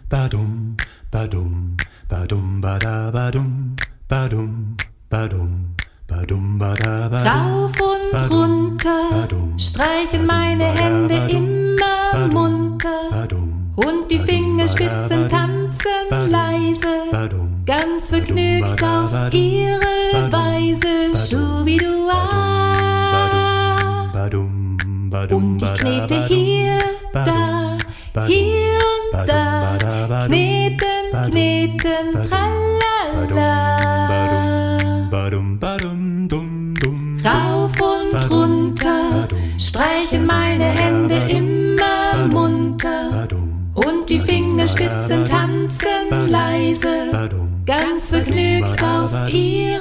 badum, badum, badum, bada, badum, badum, badum, badum, bada, badum. Rauf und runter streichen meine Hände immer munter und die Fingerspitzen tanzen leise, ganz vergnügt auf ihre Weise, Schubidua. Und ich knete hier, da, hier und da, kneten, kneten, tralala. Rauf und runter streichen meine Hände immer munter und die Fingerspitzen tanzen leise, ganz vergnügt auf ihre